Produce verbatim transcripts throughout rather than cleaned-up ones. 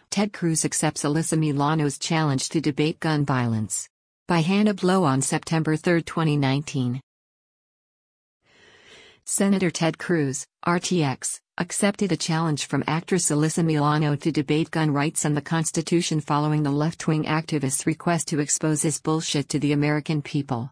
Ted Cruz accepts Alyssa Milano's challenge to debate gun violence. By Hannah Blow on September third, twenty nineteen. Senator Ted Cruz, R T X, accepted a challenge from actress Alyssa Milano to debate gun rights and the Constitution following the left-wing activist's request to expose his bullshit to the American people.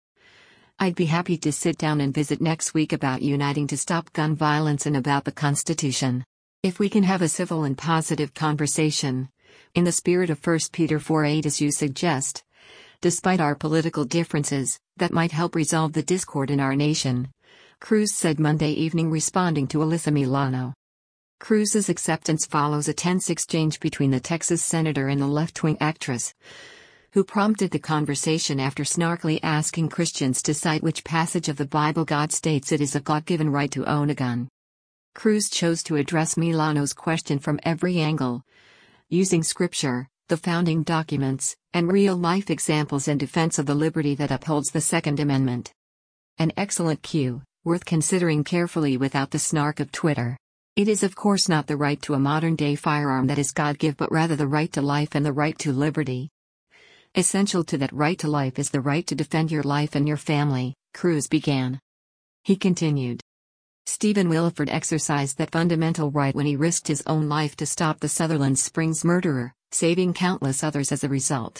"I'd be happy to sit down and visit next week about uniting to stop gun violence and about the Constitution. If we can have a civil and positive conversation, in the spirit of First Peter four eight as you suggest, despite our political differences, that might help resolve the discord in our nation," Cruz said Monday evening responding to Alyssa Milano. Cruz's acceptance follows a tense exchange between the Texas senator and the left-wing actress, who prompted the conversation after snarkily asking Christians to cite which passage of the Bible God states it is a God-given right to own a gun. Cruz chose to address Milano's question from every angle, using scripture, the founding documents, and real-life examples in defense of the liberty that upholds the Second Amendment. An excellent cue, worth considering carefully without the snark of Twitter. It is of course not the right to a modern-day firearm that is God-given, but rather the right to life and the right to liberty. Essential to that right to life is the right to defend your life and your family, Cruz began. He continued. Stephen Williford exercised that fundamental right when he risked his own life to stop the Sutherland Springs murderer, saving countless others as a result.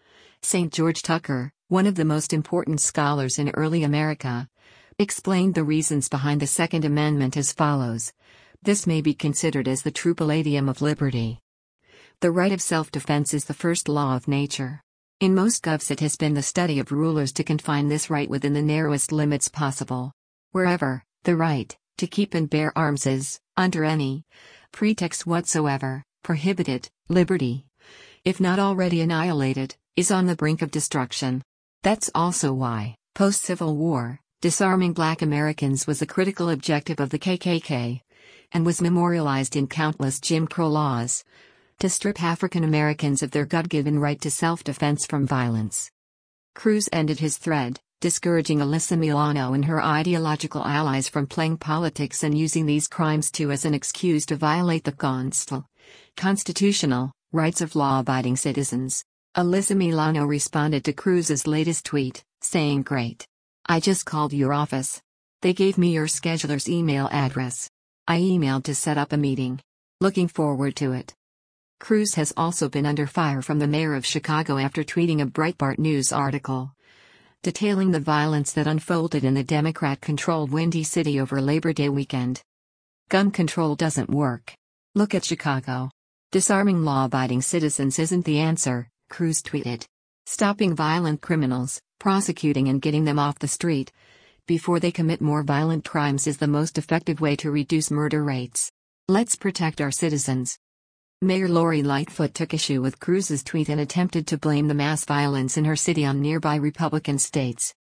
Saint George Tucker, one of the most important scholars in early America, explained the reasons behind the Second Amendment as follows. This may be considered as the true palladium of liberty. The right of self-defense is the first law of nature. In most govs it has been the study of rulers to confine this right within the narrowest limits possible. Wherever the right to keep and bear arms is, under any pretext whatsoever, prohibited, liberty, if not already annihilated, is on the brink of destruction. That's also why, post-Civil War, disarming Black Americans was a critical objective of the K K K, and was memorialized in countless Jim Crow laws, to strip African Americans of their God-given right to self-defense from violence. Cruz ended his thread, discouraging Alyssa Milano and her ideological allies from playing politics and using these crimes too as an excuse to violate the constitutional, constitutional rights of law-abiding citizens. Alyssa Milano responded to Cruz's latest tweet, saying, "Great. I just called your office. They gave me your scheduler's email address. I emailed to set up a meeting. Looking forward to it." Cruz has also been under fire from the mayor of Chicago after tweeting a Breitbart News article detailing the violence that unfolded in the Democrat-controlled Windy City over Labor Day weekend. "Gun control doesn't work. Look at Chicago. Disarming law-abiding citizens isn't the answer," Cruz tweeted. "Stopping violent criminals, prosecuting and getting them off the street before they commit more violent crimes is the most effective way to reduce murder rates. Let's protect our citizens." Mayor Lori Lightfoot took issue with Cruz's tweet and attempted to blame the mass violence in her city on nearby Republican states.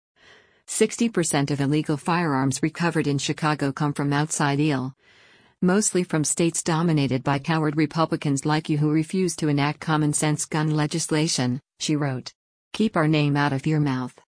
sixty percent of illegal firearms recovered in Chicago come from outside I L, mostly from states dominated by coward Republicans like you who refuse to enact common-sense gun legislation, she wrote. "Keep our name out of your mouth."